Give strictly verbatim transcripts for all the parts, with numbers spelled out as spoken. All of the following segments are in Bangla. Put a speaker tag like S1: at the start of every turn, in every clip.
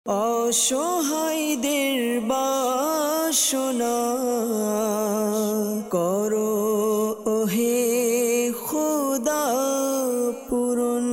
S1: অসহায়দের বাসনা করো ওহে খোদা পূরণ।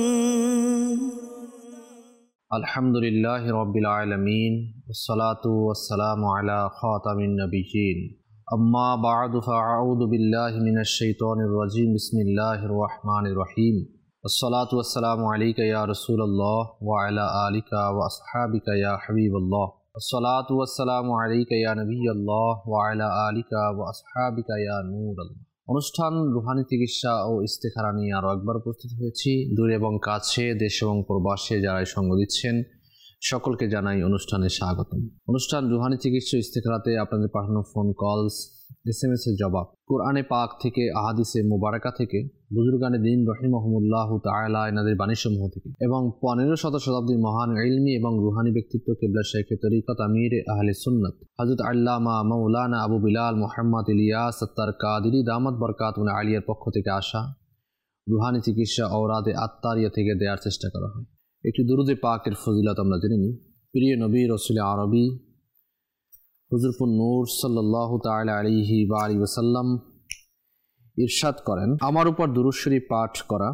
S2: আলহামদুলিল্লাহি রাব্বিল আলামিন ওয়াসসালাতু ওয়াসসালামু আলা খাতামিন নাবিয়্যিন আম্মা বা'দু ফাআউযু বিল্লাহি মিনাশ শাইতানির রাজীম বিসমিল্লাহির রহমানির রহিম আসসালাতু ওয়াসসালামু আলাইকা ইয়া রাসূলুল্লাহ ওয়া আলা আলিকা ওয়া আসহাবিকা ইয়া হাবিবাল্লাহ আসসালাতু ওয়াসসালামু আলাইকা ইয়া নবিয়াল্লাহ ওয়া আলা আলিকা ওয়া আসহাবিকা ইয়া নূরাল্লাহ। অনুষ্ঠান রুহানি চিকিৎসা ও ইস্তেখারা নিয়ে আরও একবার উপস্থিত হয়েছি। দূরে এবং কাছে, দেশ এবং প্রবাসে যারা সঙ্গ দিচ্ছেন সকলকে জানাই অনুষ্ঠানে স্বাগতম। অনুষ্ঠান রুহানি চিকিৎসা ইস্তেখারাতে আপনাদের পাঠানো phone calls, S M S এর জবাব, কোরআনে পাক থেকে, আহাদিসে মুবারাকা থেকে, বুজুর্গানে দিন রহিমাহুমুল্লাহ তাআলা এনাদের বাণীসমূহ থেকে এবং পনেরো শত শতাব্দীর মহান ইলমি এবং রুহানি ব্যক্তিত্ব কিবলা শেখে তরিকত আমির আহলে সুন্নাত হযরত আল্লামা মাওলানা আবু বিলাল মুহাম্মদ ইলিয়াস আত্তার কাদিরি দামাত বরকাতুন আলিয়ার পক্ষ থেকে আসা রুহানি চিকিৎসা ঔরাদে আত্তারিয়া থেকে দেওয়ার চেষ্টা করা হয়। একটি দুরুদে পাকের ফজিলত আমরা জেনে নিই। প্রিয় নবী রাসূল আরবি হুজুরপুর নূর সাল্লাল্লাহু তাআলা আলাইহি ওয়া আলিহি ওয়াসাল্লাম ইরশাদ করেন, আমার উপর দুরূদ শরীফ পাঠ করা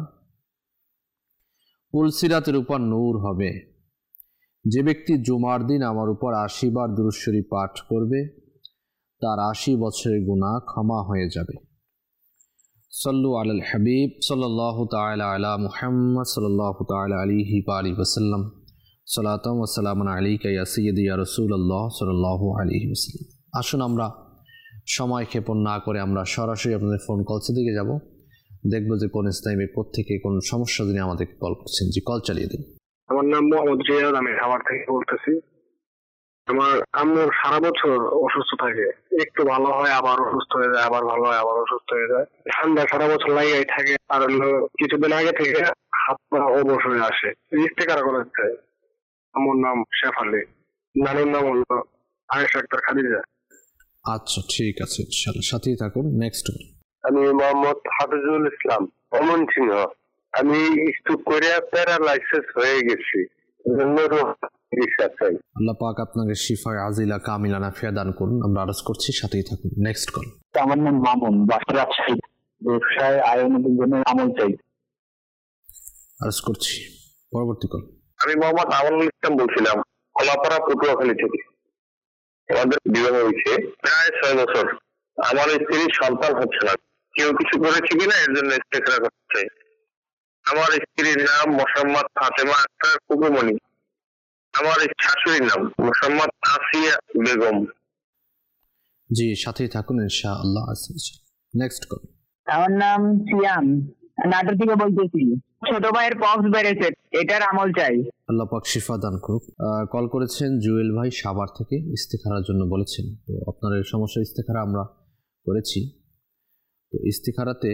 S2: পুলসিরাতের উপর নূর হবে। যে ব্যক্তি জুমার দিন আমার উপর আশি বার দুরূদ শরীফ পাঠ করবে তার আশি বছরের গুনাহ ক্ষমা হয়ে যাবে। সাল্লু আলাল হাবিব সাল্লাল্লাহু তাআলা আলা মুহাম্মদ সাল্লাল্লাহু তাআলা আলাইহি ওয়া আলিহি ওয়াসাল্লাম সালাতাম ওয়া সালামান আলাইকা ইয়া সাইয়্যিদি ইয়া রাসূলুল্লাহ সাল্লাল্লাহু আলাইহি ওয়াসাল্লাম। আসুন আমরা সময় ক্ষেপণ না করে আমরা সরাসরি আপনাদের ফোন কলসে দিকে যাব, দেখব যে কোন ইসলামী পথ থেকে কোন সমস্যা যিনি আমাদেরকে কল করছেন। জি, কল চালিয়ে দিন।
S3: আমার নাম মোহাম্মদ রিয়াদ, আমি খাবার থেকে বলতেছি। আমার আম্মু সারা বছর অসুস্থ থাকে, একটু ভালো হয় আবার অসুস্থ হয়ে যায়, আবার ভালো হয় আবার অসুস্থ হয়ে যায়, ঠান্ডা সারা বছর লাগাই থাকে। আর কিছুদিন আগে থেকে হাত পা অবশ হয়ে আসে। ইস্তেখারা করা চাই। আমার নাম শেফালি, নানির নাম হলো আয়েশা আক্তার খাদিজা।
S2: আচ্ছা, ঠিক আছে, ইনশাআল্লাহ সাথেই থাকুন। নেক্সট,
S3: আমি মোহাম্মদ হাফিজুল ইসলাম, অমন সিংহ। আমি স্ট্রোক করে প্যারালাইসিস হয়ে গেছি।
S2: আল্লাহ পাক আপনাকে শিফায়ে আজিলা কামিলা নাফিয়া দান করুন, আমরা আরজ করছি, সাথেই থাকুন। Next call.
S4: আমার নাম মামুন, বাসা রাজশাহী। ব্যবসায় আয়োজনের জন্য আমল চাই,
S2: আরজ করছি। পরবর্তী কল।
S3: আমি মোহাম্মদ আমরুল ইসলাম বলছিলাম, কলাপাড়া পটুয়াখালী থেকে। আমাদের বিবাহ হয়েছে প্রায় ছয় বছর। আমার স্ত্রীর সন্তান হচ্ছে না, কেউ কিছু করেছে কিনা এর জন্য ইস্তেখরা করতে চাই। আমার স্ত্রীর নাম মোহাম্মদ ফাতেমা আক্তার কুকুমনি। আমার শাশুড়ির নাম মোহাম্মদ আসিয়া বেগম।
S2: জি, সাথেই থাকুন ইনশাআল্লাহ। Next call.
S5: আমার নাম সিয়াম, নাটোর থেকে বলতেছি। ছোট ভাইয়ের পক্স বেড়েছে, এটার আমল চাই।
S2: আল্লাহ পাক শিফা দান করুক। কল করেছেন জুয়েল ভাই সাভার থেকে, ইস্তেখারার জন্য বলেছেন। তো আপনার এই সমস্যা ইস্তেখারা আমরা করেছি। তো ইস্তেখারাতে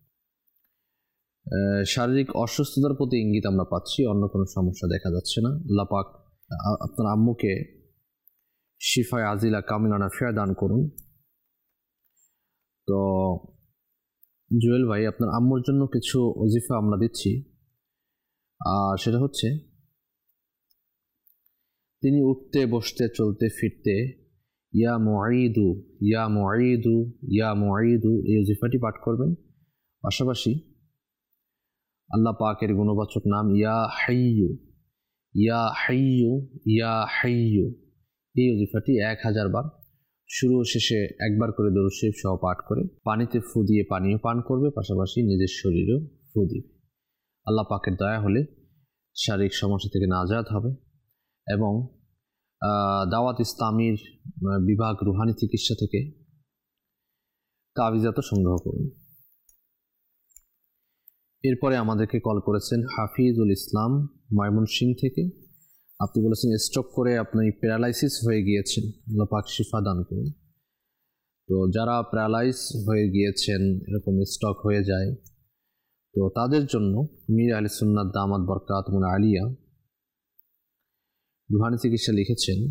S2: শারীরিক অসুস্থতার প্রতি ইঙ্গিত আমরা পাচ্ছি, অন্য কোনো সমস্যা দেখা যাচ্ছে না। আল্লাহ পাক আপনার আম্মুকে শিফায়ে আজিলা কামিলা নাফিয়া দান করুন। তো জুয়েল ভাই, আপনার আম্মুর জন্য কিছু ওজিফা আমরা দিচ্ছি, আর সেটা হচ্ছে তিনি উঠতে বসতে চলতে ফিরতে ইয়া মুঈদু ইয়া মুঈদু ইয়া মুঈদু এই ওজিফাটি পাঠ করবেন। পাশাপাশি আল্লাহ পাকের গুণবাচক নাম ইয়া হাইয়ু ইয়া হাইয়ু ইয়া হাইয়ু এই ওজিফাটি এক হাজার বার শুরু ও শেষে একবার করে দরুদ শরীফ সহ পাঠ করে পানিতে ফু দিয়ে পানীয় পান করবে, পাশাপাশি নিজের শরীরেও ফু দিবে। আল্লাহ পাকের দয়া হলে শারীরিক সমস্যা থেকে নাজাত হবে এবং দাওয়াত ইসলামীর বিভাগ রুহানি চিকিৎসা থেকে তাবিজাত সংগ্রহ করুন। এরপরে আমাদেরকে কল করেছেন হাফিজুল ইসলাম ময়মনসিংহ থেকে। আপনি বলেছেন স্ট্রোক করে আপনি প্যারালাইসিস হয়ে গিয়েছেন, আল্লাহ পাক শিফা দান করুন। তো যারা প্যারালাইজ হয়ে গিয়েছেন, এরকম স্ট্রোক হয়ে যায়, তো তাদের জন্য মীর আহলে সুন্নাত দামাত বরকাতুন আলিয়া রুহানি চিকিৎসা লিখেছেন,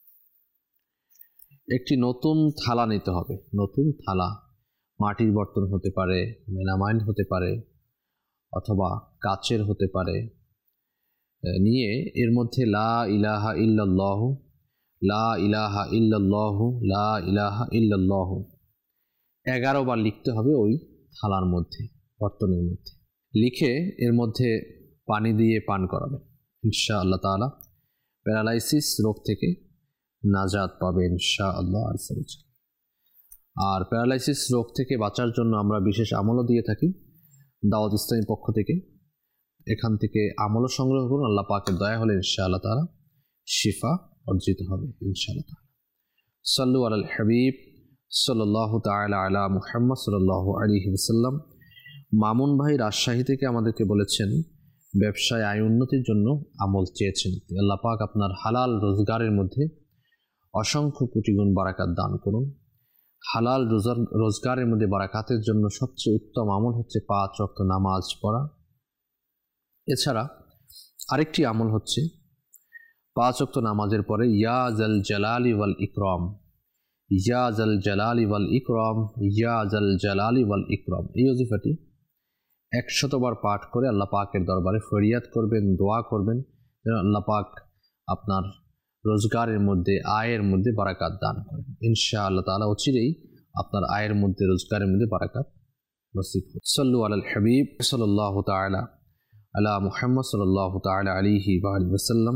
S2: একটি নতুন থালা নিতে হবে। নতুন থালা, মাটির বর্তন হতে পারে, মেলামাইন হতে পারে, অথবা কাচের হতে পারে, নিয়ে এর মধ্যে লা ইলাহা ইল্লাল্লাহু লা ইলাহা ইল্লাল্লাহু লা ইলাহা ইল্লাল্লাহু এগারো বার লিখতে হবে ওই থালার মধ্যে, বর্তনের মধ্যে লিখে এর মধ্যে পানি দিয়ে পান করাবেন। ইনশাআল্লাহ তাআলা প্যারালাইসিস রোগ থেকে নাজাত পাবে ইনশাআল্লাহ। আর প্যারালাইসিস রোগ থেকে বাঁচার জন্য আমরা বিশেষ আমলও দিয়ে থাকি দাওয়াত ইসলামীর পক্ষ থেকে। এখান থেকে আমলও সংগ্রহ করুন, আল্লাহ পাকের দয়া হলে ইনশাআল্লাহ তাআলা শিফা অর্জিত হবে ইনশাআল্লাহ তাআলা। সাল্লু আলাল হাবিব সাল্লাল্লাহু তাআলা আলা মুহাম্মদ সাল্লাল্লাহু আলাইহি ওয়াসাল্লাম। মামুন ভাই রাজশাহী থেকে আমাদেরকে বলেছেন ব্যবসায় আয় উন্নতির জন্য আমল চেয়েছেন। আল্লাহ পাক আপনার হালাল রোজগারের মধ্যে অসংখ্য কোটি গুণ বারাকাত দান করুন। হালাল রোজগারের মধ্যে বারাকাতের জন্য সবচেয়ে উত্তম আমল হচ্ছে পাঁচ ওয়াক্ত নামাজ পড়া। এছাড়া আরেকটি আমল হচ্ছে পাঁচ ওয়াক্ত নামাজের পরে ইয়া জাল জালালি ওয়াল ইকরাম, ইয়া জাল জালালি ওয়াল ইকরাম, ইয়া জাল জালালি ওয়াল ইকরাম, এই ওজিফাটি একশতবার পাঠ করে আল্লাহ পাকের দরবারে ফরিয়াদ করবেন, দোয়া করবেন যেন আল্লাহ পাক আপনার রোজগারের মধ্যে আয়ের মধ্যে বারাকাত দান করেন। ইনশাআল্লাহ তাআলা অচিরেই আপনার আয়ের মধ্যে রোজগারের মধ্যে বারাকাত নসিব হোক। সাল্লু আলাল হাবিব সাল্লাল্লাহু তাআলা আলা মুহাম্মদ সাল্লাল্লাহু তাআলা আলাইহি ওয়া আলিহি ওয়াসাল্লাম।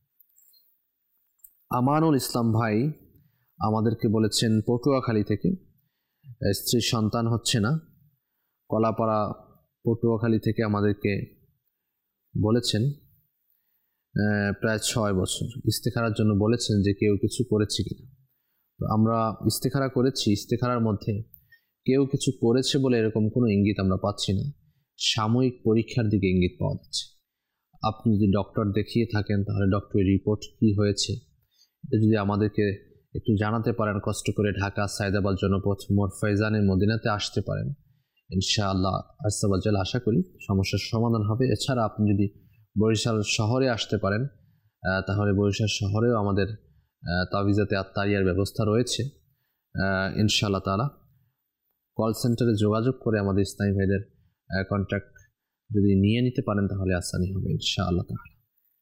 S2: আমানুল ইসলাম ভাই আমাদেরকে বলেছেন পটুয়াখালী থেকে স্ত্রীর সন্তান হচ্ছে না। কলাপাড়া পটুয়াখালী থেকে আমাদেরকে বলেছেন প্রায় ছয় বছর ইস্তেখারার জন্য বলেছেন যে কেউ কিছু করেছে কিনা। তো আমরা ইস্তেখারা করেছি, ইস্তেখারার মধ্যে কেউ কিছু করেছে বলে এরকম কোনো ইঙ্গিত আমরা পাচ্ছি না। সাময়িক পরীক্ষার দিকে ইঙ্গিত পাওয়া যাচ্ছে। আপনি যদি ডক্টর দেখিয়ে থাকেন তাহলে ডক্টরের রিপোর্ট কি হয়েছে এটা যদি আমাদেরকে একটু জানাতে পারেন, কষ্ট করে ঢাকা সায়দাবাদ জনপথ মোর ফয়জানের মদিনাতে আসতে পারেন, ইনশাআল্লাহ আসাবাজাল আশা করি সমস্যার সমাধান হবে। এছাড়া আপনি যদি বরিশাল শহরে আসতে পারেন তাহলে বরিশাল শহরেও আমাদের তাবিজাতে আত্মারিয়ার ব্যবস্থা রয়েছে ইনশাআল্লাহ তাআলা। কল সেন্টারে যোগাযোগ করে আমাদের ইসলামী ভাইদের কন্ট্যাক্ট যদি নিয়ে নিতে পারেন তাহলে আসানি হবে ইনশাআল্লাহ তাআলা।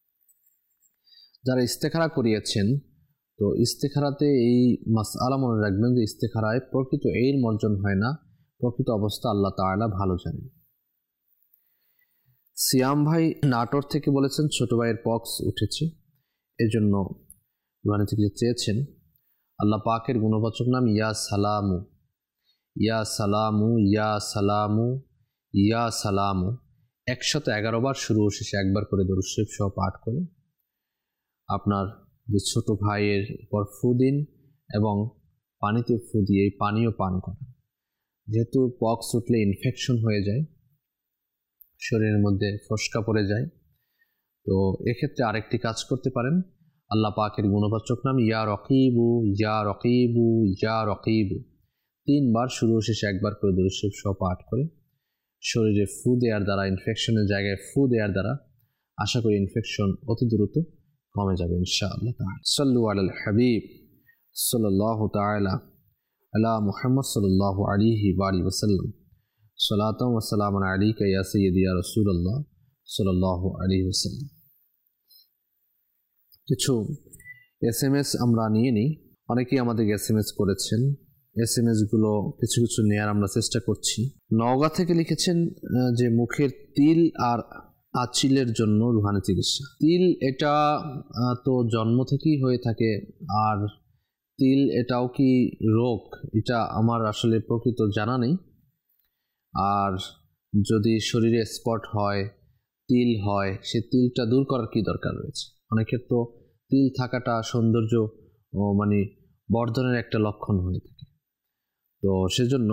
S2: যারা ইস্তেখারা করিয়েছেন তো ইস্তেখারাতে এই মাসআলা মনে রাখবেন যে ইস্তেখারায় প্রকৃত এর মর্জন হয় না, প্রকৃত অবস্থা আল্লাহ তাআলা ভালো জানেন। সিয়াম ভাই নাটোর থেকে বলেছেন ছোট ভাইয়ের পক্স উঠেছে, এজন্য রুহানি চিকিৎসা চেয়েছেন। আল্লাহ পাকের গুণবাচক নাম ইয়া সালামু, ইয়া সালামু, ইয়া সালামু, ইয়া সালামু একশত এগারো বার শুরু ও শেষে একবার করে দরুদ শরীফ সহ পাঠ করে আপনার যে ছোট ভাইয়ের পর ফু দিন এবং পানিতে ফু দিয়ে এই পানীয় পান করেন। যেহেতু পক্স উঠলে ইনফেকশন হয়ে যায়, শরীরের মধ্যে ফসকা পড়ে যায়, তো এক্ষেত্রে আরেকটি কাজ করতে পারেন। আল্লাহ পাকের গুণবাচক নাম ইয়া রকিবু, ইয়া রকিবু, ইয়া রকিবু তিনবার শুরু শেষে একবার করে দরুদ শরীফ সহ পাঠ করে শরীরে ফু দেওয়ার দ্বারা, ইনফেকশনের জায়গায় ফু দেওয়ার দ্বারা আশা করি ইনফেকশন অতি দ্রুত কমে যাবে ইনশাআল্লাহ তাআলা। সাল্লু আলাল হাবিব সাল্লাল্লাহু তাআলা আলা মুহাম্মদ সাল্লাল্লাহু আলাইহি ওয়া আলিহি ওয়াসাল্লাম। সালাতাম ওয়া সালামান আলাইকা ইয়া সাইয়্যিদি ইয়া রাসূলুল্লাহ সাল্লাল্লাহু আলাইহি ওয়াসাল্লাম। কিছু এস এম এস আমরা নিয়ে নিই। অনেকেই আমাদেরকে এস এম এস করেছেন, এস এম এস গুলো কিছু কিছু নেয়ার আমরা চেষ্টা করছি। নওগাঁ থেকে লিখেছেন যে মুখের তিল আর আঁচিলের জন্য রুহানি চিকিৎসা। তিল এটা তো জন্ম থেকেই হয়ে থাকে, আর তিল এটাও কি রোগ এটা আমার আসলে প্রকৃত জানা নেই। আর যদি শরীরে স্পট হয়, তিল হয়, সে তিলটা দূর করার কি দরকার রয়েছে? অনেকের তো তিল থাকাটা সৌন্দর্য মানে বর্ধনের একটা লক্ষণ হয়ে থাকে। তো সেজন্য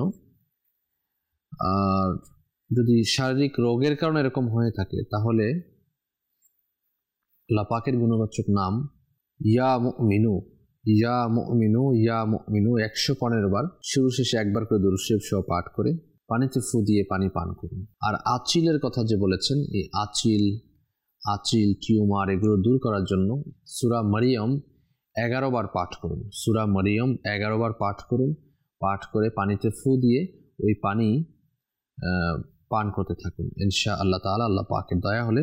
S2: আর যদি শারীরিক রোগের কারণে এরকম হয়ে থাকে তাহলে আল্লাহ পাকের গুণবাচক নাম ইয়া মুমিনু, ইয়া মুমিনু, ইয়া মুমিনু একশো পনেরো বার শুরু শেষে একবার করে দরুদ শরীফ সহ পাঠ করে পানিতে ফু দিয়ে পানি পান করুন। আর আঁচিলের কথা যে বলেছেন, এই আঁচিল আঁচিল টিউমার এগুলো দূর করার জন্য সূরা মারিয়াম এগারো বার পাঠ করুন। সূরা মারিয়াম এগারো বার পাঠ করুন, পাঠ করে পানিতে ফু দিয়ে ওই পানি পান করতে থাকুন ইনশাআল্লাহ তাআলা। আল্লাহ পাকের দয়া হলে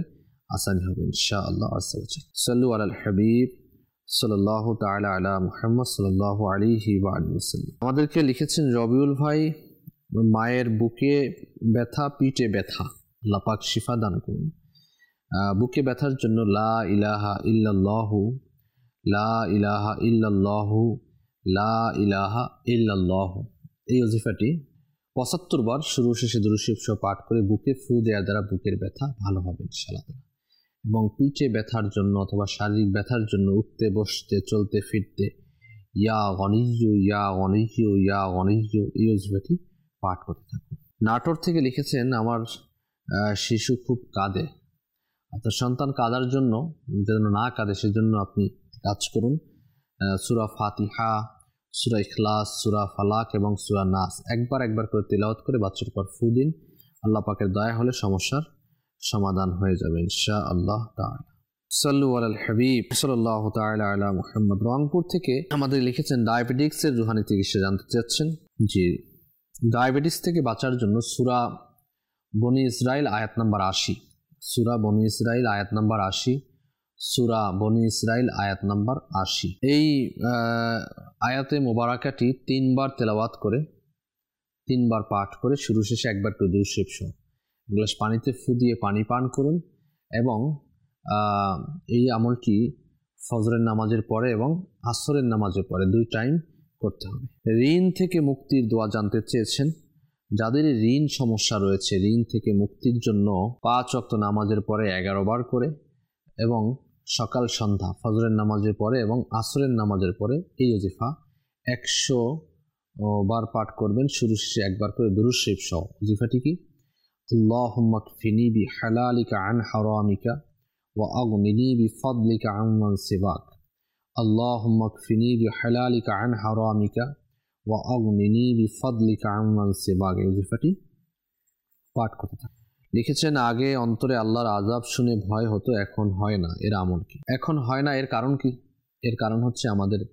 S2: আসানি হবে ইনশাআল্লাহ আযজা ওয়া জাল। সাল্লু আলাল হাবিব সাল্লাল্লাহু তাআলা আলা মুহাম্মদ সাল্লাল্লাহু আলাইহি ওয়া আলিহি ওয়াসাল্লাম। আমাদেরকে লিখেছেন রবিউল ভাই, মায়ের বুকে ব্যথা, পিঠে ব্যথা, আল্লাহ পাক শিফা দান করুন। বুকে ব্যথার জন্য লা ইলাহা ইল্লাল্লাহু লা ইলাহা ইল্লাল্লাহু লা ইলাহা ইল্লাল্লাহু এই ওজিফাটি পঁচাত্তর বার শুরু শেষে দুরূদ শরীফ সহ পাঠ করে বুকে ফু দেওয়ার দ্বারা বুকের ব্যথা ভালো হবে ইনশাআল্লাহ। এবং পিঠে ব্যথার জন্য অথবা শারীরিক ব্যথার জন্য উঠতে বসতে চলতে ফিরতে ইয়া গনিয়্যু ইয়া গনিয়্যু ইয়া গনিয়্যু এই ওজিফাটি পাঠ করতে থাকুন। নাটোর থেকে লিখেছেন, আমার শিশু খুব কাঁদে। অর্থাৎ সন্তান কাঁদার জন্য যেন না কাঁদে সেজন্য আপনি কাজ করুন। সূরা ফাতিহা, সূরা ইখলাস, সূরা ফালাক এবং সূরা নাস একবার একবার করে তিলাওয়াত করে বাচ্চার পর ফু দিন। আল্লাহ পাকের দয়া হলে সমস্যার সমাধান হয়ে যাবে ইনশাআল্লাহ তাআলা। সাল্লু আলাল হাবিব সাল্লাল্লাহু তাআলা আলা মুহাম্মদ। রংপুর থেকে আমাদের লিখেছেন ডায়াবেটিক্সের রুহানি চিকিৎসা জানতে চাচ্ছেন। জি, ডায়াবেটিস থেকে বাঁচার জন্য সূরা বনি ইসরাইল আয়াত নাম্বার আশি, সূরা বনি ইসরাইল আয়াত নাম্বার আশি, সূরা বনি ইসরাইল আয়াত নাম্বার আশি এই আয়াতে মোবারকাটি তিনবার তেলাওয়াত করে তিনবার পাঠ করে শুরু শেষে একবার করে দুরূদ শরীফ সহ গ্লাস পানিতে ফু দিয়ে পানি পান করুন। এবং এই আমলটি ফজরের নামাজের পরে এবং আসরের নামাজের পরে দুই টাইম করতে হবে। ঋণ থেকে মুক্তির দোয়া জানতে চেয়েছেন। যাদের ঋণ সমস্যা রয়েছে, ঋণ থেকে মুক্তির জন্য পাঁচ ওয়াক্ত নামাজের পরে এগারো বার করে এবং সকাল সন্ধ্যা ফজরের নামাজের পরে এবং আসরের নামাজের পরে এই ওজিফা একশো বার পাঠ করবেন শুরু শেষে একবার করে দুরূদ শরীফ সহ। ওজিফাটি কি? আল্লাহুম্মা কফিনি বিহালালিকা আন হারামিকা ওয়া আগনিনি বিফদলিকা আম্মান সিওয়াক। আল্লাহুম্মা কফিনি বিহালালিকা আন হারামিকা ওয়া আগনিনি বিফদলিকা আম্মান সিওয়াক এই ওজিফাটি পাঠ করতে থাকুন। লিখেছেন, আগে অন্তরে আল্লাহর আযাব শুনে ভয় হতো, এখন হয় না। এর আমল কি? এখন হয় না, এর কারণ কি? এর কারণ হচ্ছে আমাদের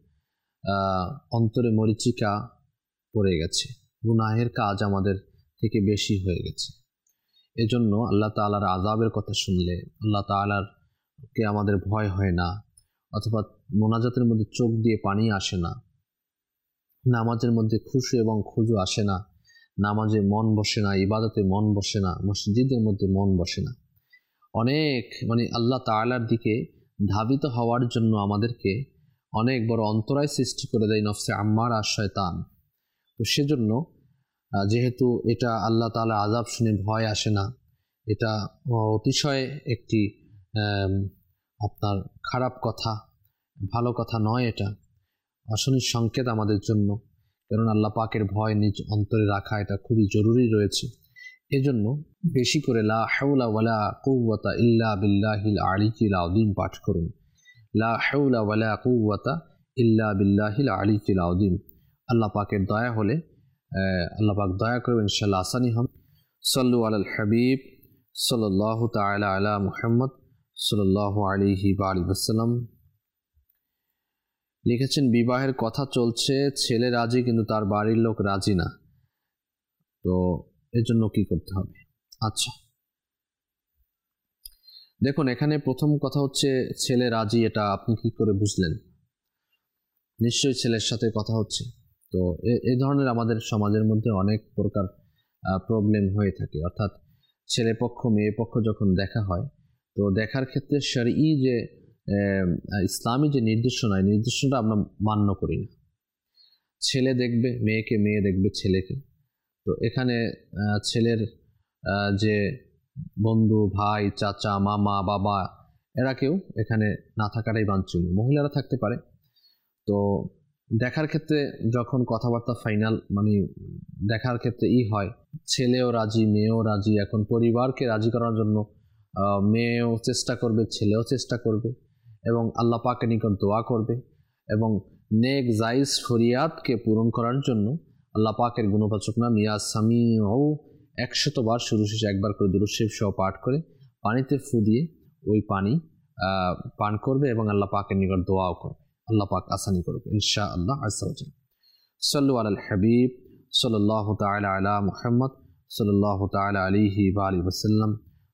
S2: অন্তরে মরিচিকা পড়ে গেছে, গুনাহের কাজ আমাদের থেকে বেশি হয়ে গেছে। এজন্য আল্লাহ তাআলার আযাবের কথা শুনলে আল্লাহ তাআলার কে আমাদের ভয় হয় না, অথবা মোনাজাতের মধ্যে চোখ দিয়ে পানি আসে না, নামাজের মধ্যে খুশু এবং খুজু আসে না, নামাজে মন বসে না, ইবাদতে মন বসে না, মসজিদের মধ্যে মন বসে না। অনেক মানে আল্লাহ তাআলার দিকে ধাবিত হওয়ার জন্য আমাদেরকে অনেক বড় অন্তরায় সৃষ্টি করে দেয় নফসে আম্মারা আর শয়তান। তো সেজন্য যেহেতু এটা আল্লাহ তাআলা আযাব শুনে ভয় আসে না, এটা অতিশয় একটি আপনার খারাপ কথা, ভালো কথা নয়, এটা অশনির সংকেত আমাদের জন্য। কারণ আল্লাহ পাকের ভয় নিজ অন্তরে রাখা এটা খুবই জরুরি রয়েছে। এজন্য বেশি করে লা হাওলা ওয়ালা কুওয়াতা ইল্লা বিল্লাহিল আলিয়্যিল আযীম পাঠ করুন। লা হাওলা ওয়ালা কুওয়াতা ইল্লা বিল্লাহিল আলিয়্যিল আযীম। আল্লাহ পাকের দয়া হলে আল্লাহ পাক দয়া করবেন, ইনশাআল্লাহ আসানি হবে। সাল্লু আলাল হাবিব সাল্লাল্লাহু তাআলা আলা মুহাম্মদ সাল্লাল্লাহু আলাইহি ওয়া আলিহি ওয়াসাল্লাম। লিখেছেন, বিবাহের কথা চলছে, ছেলে রাজি কিন্তু তার বাড়ির লোক রাজি না, তো এর জন্য কি করতে হবে? আচ্ছা, দেখুন এখানে প্রথম কথা হচ্ছে ছেলে রাজি, এটা আপনি কি করে বুঝলেন? নিশ্চয়ই ছেলের সাথে কথা হচ্ছে। তো এই ধরনের আমাদের সমাজের মধ্যে অনেক প্রকার প্রবলেম হয়ে থাকে। অর্থাৎ ছেলে পক্ষ মেয়ে পক্ষ যখন দেখা হয়, তো দেখার ক্ষেত্রে শরঈ যে ইসলামী যে নির্দেশনা, এই নির্দেশনাটা আমরা মান্য করি না। ছেলে দেখবে মেয়েকে, মেয়ে দেখবে ছেলেকে। তো এখানে ছেলের যে বন্ধু, ভাই, চাচা, মামা, বাবা, এরা কেউ এখানে না থাকাটাই বাঞ্ছনীয়। মহিলারা থাকতে পারে। তো দেখার ক্ষেত্রে যখন কথাবার্তা ফাইনাল মানে দেখার ক্ষেত্রে ই হয়, ছেলেও রাজি মেয়েও রাজি। এখন পরিবারকে রাজি করার জন্য মেয়েও চেষ্টা করবে, ছেলেও চেষ্টা করবে এবং আল্লাহ পাকের নিকট দোয়া করবে এবং নেক জায়েজ ফরিয়াদকে পূরণ করার জন্য আল্লাহ পাকের গুণবাচক নাম ইয়া সামিউ একশত বার শুরু শেষে একবার করে দুরূদ শরীফ সহ পাঠ করে পানিতে ফু দিয়ে ওই পানি পান করবে এবং আল্লাহ পাকের নিকট দোয়াও করবে। আল্লাহ পাক আসানি করবে ইনশাআল্লাহ আযজা ওয়া জাল। সাল্লু আলাল হাবিব সাল্লাল্লাহু তাআলা আলা মুহাম্মদ সাল্লাল্লাহু তাআলা আলাইহি ওয়া আলিহি ওয়াসাল্লাম।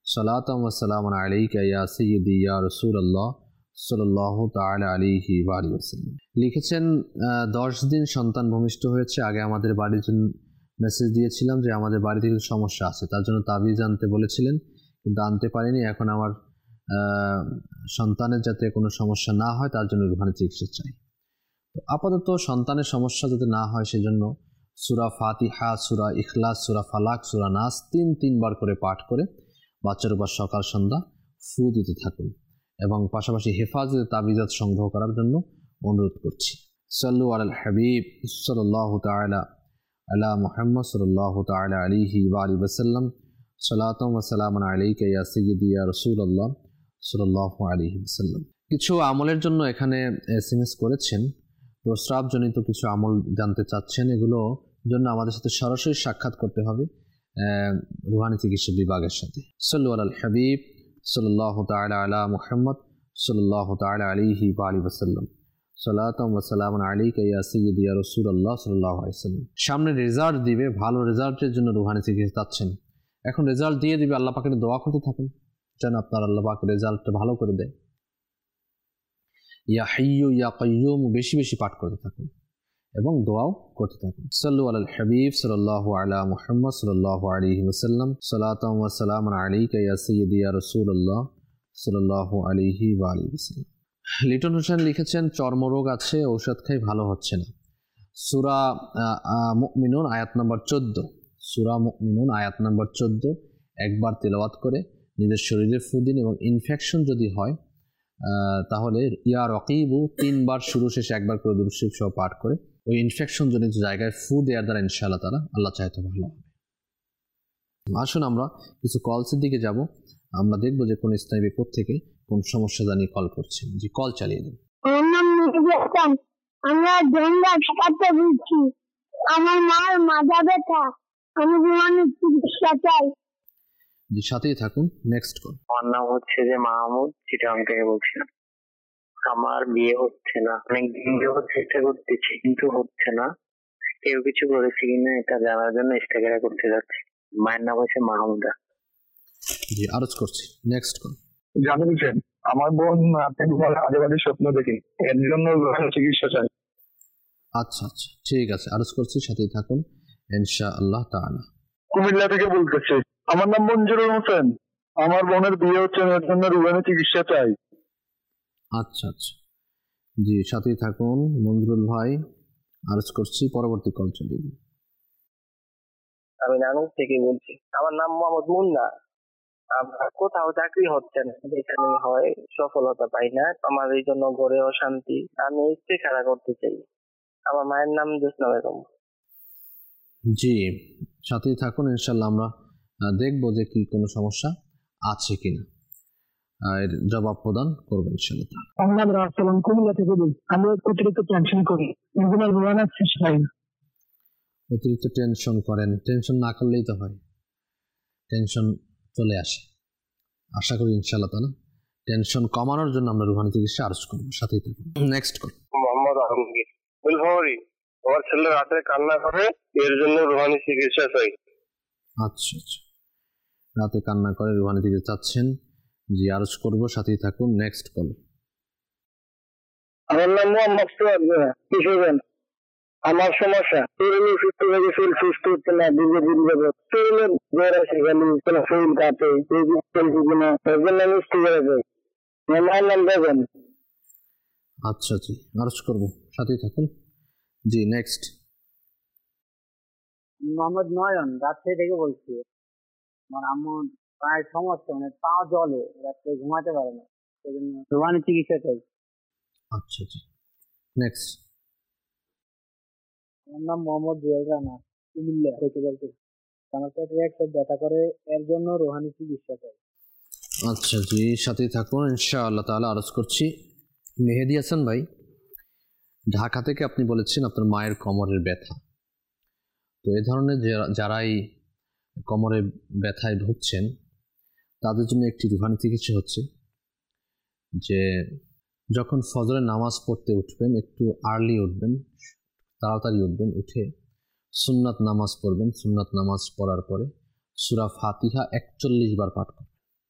S2: সালাতাম ওয়া সালামান আলাইকা ইয়া সাইয়্যিদি ইয়া রাসূলুল্লাহ সাল্লাল্লাহু তাআলা আলাইহি ওয়া আলিহি ওয়াসাল্লাম। লিখেছেন দশ দিন সন্তান ভূমিষ্ঠ হয়েছে, আগে আমাদের বাড়ির জন্য মেসেজ দিয়েছিলাম যে আমাদের বাড়িতে কিছু সমস্যা আছে, তার জন্য তাবিজ আনতে বলেছিলেন, কিন্তু আনতে পারিনি। এখন আমার সন্তানের যাতে কোনো সমস্যা না হয় তার জন্য রুহানি চিকিৎসা চাই। তো আপাতত সন্তানের সমস্যা যাতে না হয় সেজন্য সূরা ফাতিহা, সূরা ইখলাস, সূরা ফালাক, সূরা নাস তিন তিনবার করে পাঠ করে বাচ্চার উপর সকাল সন্ধ্যা ফু দিতে থাকুন এবং পাশাপাশি হেফাজতে তাবিজাত সংগ্রহ করার জন্য অনুরোধ করছি। সাল্লু আলাল হাবিব সাল্লাল্লাহু তাআলা আলা মুহাম্মদ সাল্লাল্লাহু তাআলা আলাইহি ওয়া আলিহি ওয়াসাল্লাম। সালাতাম ওয়া সালামান আলাইকা ইয়া সাইয়্যিদি ইয়া রাসূলুল্লাহ সাল্লাল্লাহু আলাইহি ওয়াসাল্লাম। কিছু আমলের জন্য এখানে এসএমএস করেছেন, প্রস্রাবজনিত কিছু আমল জানতে চাচ্ছেন, এগুলো জন্য আমাদের সাথে সরাসরি সাক্ষাৎ করতে হবে রুহানি চিকিৎসা বিভাগের সাথে। সাল্লু আলাল হাবিব সাল্লাল্লাহু তাআলা আলা মুহাম্মদ সাল্লাল্লাহু তাআলা আলাইহি ওয়া আলিহি ওয়াসাল্লাম। সালাতাম ওয়া সালামান আলাইকা ইয়া সাইয়্যিদি ইয়া রাসূলুল্লাহ সাল্লাল্লাহু আলাইহি ওয়াসাল্লাম। সামনে রেজাল্ট দিবে, ভালো রেজাল্টের জন্য রুহানি চিকিৎসা চাচ্ছেন, এখন রেজাল্ট দিয়ে দিবে, আল্লাহ পাকের দোয়া করতে থাকুন যেন আপনার আল্লাহ পাক রেজাল্টটা ভালো করে দেয়। ইয়া হাইয়্যু ইয়া কাইয়্যুম বেশি বেশি পাঠ করতে থাকুন এবং দোয়াও করতে থাকুন। সাল্লু আলাল হাবিব সাল্লাল্লাহু আলা মুহাম্মদ সাল্লাল্লাহু আলাইহি ওয়াসাল্লাম। সালাতাম ওয়া সালামান আলাইকা ইয়া সাইয়্যিদি ইয়া রাসূলুল্লাহ সাল্লাল্লাহু আলাইহি ওয়া আলিহি ওয়াসাল্লাম। লিটন হোসেন লিখেছেন চর্মরোগ আছে, ঔষধ খাই ভালো হচ্ছে না। সূরা মুমিনুন আয়াত নম্বর চোদ্দ, সূরা মুমিনুন আয়াত নম্বর চোদ্দ একবার তেলাওয়াত করে নিজের শরীরে ফু দিন এবং ইনফেকশন যদি হয় তাহলে ইয়া রকিবু তিনবার শুরু শেষে একবার করে দুরূদ শরীফ সহ পাঠ করে ওই ইনফেকশন জনিত জায়গায় ফু দেওয়ার দ্বারা ইনশাআল্লাহ তাআলা আল্লাহ চাইতে ভালো হবে। আসুন আমরা কিছু কলসের দিকে যাব, আমরা দেখব যে কোন ইসলামী বিপদ থেকে কোন সমস্যা জানিয়ে কল করছেন। জি, কল চালিয়ে দিন।
S6: আমার নাম মেহেদি হাসান, আমরা জেন্ডা ঢাকাতে বলছি। আমার মার মাজা ব্যথা, আমি রুহানি চিকিৎসা চাই।
S2: জি, সাথেই থাকুন। Next call.
S7: আমার নাম হচ্ছে যে মাহমুদ, চিটাগাং থেকে বলছিলাম। আমার বিয়ে হচ্ছে না, অনেকদিন যাবত চেষ্টা করতেছি কিন্তু হচ্ছে না। কেউ কিছু করেছে কিনা এটা জানার জন্য ইস্তেগফার করতে যাচ্ছি। মায়ের নাম হচ্ছে মাহমুদা।
S2: জি, আরজ করছি। Next call.
S4: জানিয়েছেন আমার বোন আজে বাজে স্বপ্ন দেখে, এর জন্য চিকিৎসা চাই।
S2: আচ্ছা আচ্ছা, ঠিক আছে, আরজ করছি, সাথেই থাকুন ইনশাআল্লাহ তাআলা।
S4: কুমিল্লা থেকে বলতেছি, আমার নাম মঞ্জুরুল হোসেন, আমার বোনের বিয়ে হচ্ছে, এর জন্য রুহানি চিকিৎসা চাই।
S2: আচ্ছা আচ্ছা, জি, সাথেই থাকুন মঞ্জুরুল ভাই, আরজ করছি, পরবর্তী কল চালিয়ে দিন।
S7: আমি নানুর থেকে বলছি। আমার নাম মোহাম্মদ মুন্না। আমার কোথাও চাকরি হচ্ছে না, যেখানে হয় সফলতা পাই না, আমার এই জন্য ঘরে অশান্তি। আমি ইস্তেখারা করতে চাই। আমার মায়ের নাম জোসনা বেগম।
S2: জি, সাথেই থাকুন, ইনশাআল্লাহ আমরা দেখবো যে কি কোনো সমস্যা আছে কিনা, এর জবাব প্রদান করবেন ইনশাআল্লাহ।
S5: আমার নাম রাসেলাম, কুমিল্লা থেকে বলছি। আমি অতিরিক্ত টেনশন করি, এগুলো রুহানি চিকিৎসা চাই।
S2: অতিরিক্ত টেনশন করেন, টেনশন না করলেই তো হয়, টেনশন চলে আসে। আশা করি ইনশাআল্লাহ তাআলা টেনশন কমানোর জন্য আমরা রুহানি চিকিৎসা আরজ করব। সাথেই থাকুন। Next call.
S3: মোহাম্মদ আলমগীর, বুলভারি, আমার ছেলে রাতে কান্না করে, এর জন্য রুহানি চিকিৎসা চাই।
S2: আচ্ছা আচ্ছা, রাতে কান্না করে রুহানি চিকিৎসা চাচ্ছেন, জি, আরজ করব, সাথেই থাকুন। Next call.
S3: আমার নাম মোহাম্মদ সুয়াদ, কিশোরগঞ্জ। আমার সমস্যা শরীরে সুস্থ থেকে শরীর সুস্থ হচ্ছে না, দীর্ঘদিন যাবত শরীরের জ্বর আসে, খালি কোনো শরীর কাঁপে, কিনা এর জন্য আমি ইস্তেগফার চাই। আমার মায়ের নাম বেগম।
S2: আচ্ছা জি, আরজ করব, সাথেই থাকুন। জি, নেক্সট।
S5: মোহাম্মদ নয়ন, রাজশাহী থেকে বলছি। আমার আম্মু প্রায় সমস্যা, মানে পা জলে, রাত্রে ঘুমাতে পারে না, সেই জন্য রুহানি চিকিৎসা চাই।
S2: আচ্ছা জি, নেক্সট।
S5: আমার নাম মোহাম্মদ জুয়েল রানা, কুমিল্লা থেকে বলছি। আমার পেটে একটা ব্যথা করে, এর জন্য রুহানি চিকিৎসা চাই।
S2: আচ্ছা জি, সাথেই থাকুন, ইনশাআল্লাহ তাআলা আরজ করছি। মেহেদি হাসান ভাই, ঢাকা থেকে আপনি বলেছেন আপনার মায়ের কোমরের ব্যথা। তো এই ধরনের যারাই কোমরে ব্যথায় ভুগছেন তাদের জন্য একটি রুহানি চিকিৎসা হচ্ছে যে যখন ফজরের নামাজ পড়তে উঠবেন, একটু আর্লি উঠবেন, তাড়াতাড়ি উঠবেন, উঠে সুন্নাত নামাজ পড়বেন। সুন্নাত নামাজ পড়ার পরে সূরা ফাতিহা একচল্লিশ বার পাঠ করবেন।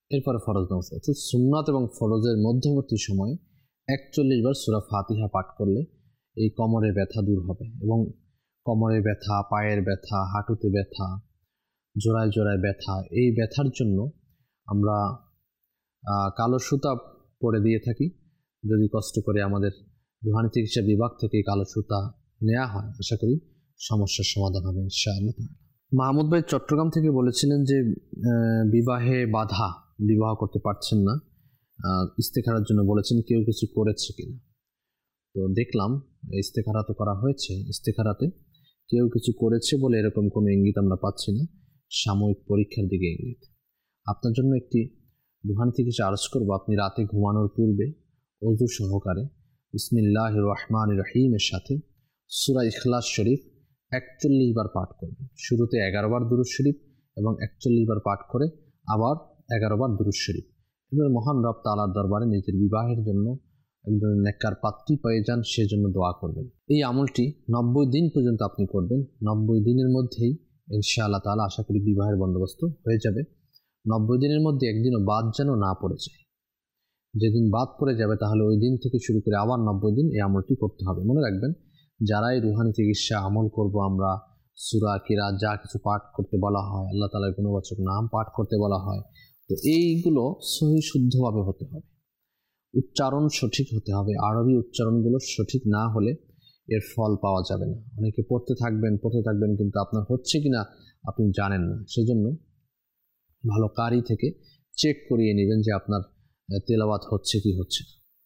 S2: এরপরে ফরজ নামাজ, অর্থাৎ সুন্নাত এবং ফরজের মধ্যবর্তী সময়ে একচল্লিশ বার সূরা ফাতিহা পাঠ করলে এই কোমরের ব্যথা দূর হবে। এবং কোমরের ব্যথা, পায়ের ব্যথা, হাঁটুতে ব্যথা, জোড়ায় জোড়ায় ব্যথা, এই ব্যথার জন্য আমরা কালো সুতা পরে দিয়ে থাকি। যদি কষ্ট করে আমাদের রুহানি চিকিৎসা বিভাগ থেকে কালো সুতা নেওয়া হয়, আশা করি সমস্যার সমাধান হবে ইনশাআল্লাহ। মাহমুদ ভাই চট্টগ্রাম থেকে বলেছিলেন যে বিবাহে বাধা, বিবাহ করতে পারছেন না, ইস্তেখারার জন্য বলেছেন, কেউ কিছু করেছে কিনা। তো দেখলাম ইস্তেখারা তো করা হয়েছে, ইস্তেখারাতে কেউ কিছু করেছে বলে এরকম কোনো ইঙ্গিত আমরা পাচ্ছি না, সাময়িক পরীক্ষার দিকে ইঙ্গিত। আপনার জন্য একটি রুহানি চিকিৎসা আরজ করবো। আপনি রাতে ঘুমানোর পূর্বে ওযু সহকারে বিসমিল্লাহির রহমানির রহিমের সাথে সূরা ইখলাস শরীফ একচল্লিশ বার পাঠ করবেন। শুরুতে এগারো বার দুরূদ শরীফ এবং একচল্লিশ বার পাঠ করে আবার এগারো বার দুরূদ শরীফ। এবার মহান রব তাআলার দরবারে নিজের বিবাহের জন্য একজন নেককার পাত্রী পেয়ে যান, সেজন্য দোয়া করবেন। এই আমলটি নব্বই দিন পর্যন্ত আপনি করবেন। নব্বই দিনের মধ্যেই ইনশাআল্লাহ তাআলা আশা করি বিবাহের বন্দোবস্ত হয়ে যাবে। নব্বই দিনের মধ্যে একদিনও বাদ যেন না পড়ে যায়। যেদিন বাদ পড়ে যাবে তাহলে ওই দিন থেকে শুরু করে আবার নব্বই দিন এই আমলটি করতে হবে। মনে রাখবেন, যারা এই রুহানি চিকিৎসা আমল করব আমরা, সূরা কিরাত যা কিছু পাঠ করতে বলা হয়, আল্লাহ তাআলার গুণবাচক নাম পাঠ করতে বলা হয়, তো এইগুলো সহি শুদ্ধভাবে হতে হবে, উচ্চারণ সঠিক হতে হবে। আরবি উচ্চারণগুলো সঠিক না হলে এর ফল পাওয়া যাবে না। অনেকে পড়তে থাকবেন পড়তে থাকবেন কিন্তু আপনার হচ্ছে কিনা আপনি জানেন না। সেজন্য ভালো কারি থেকে চেক করিয়ে নেবেন যে আপনার তেলাওয়াত হচ্ছে কি হচ্ছে।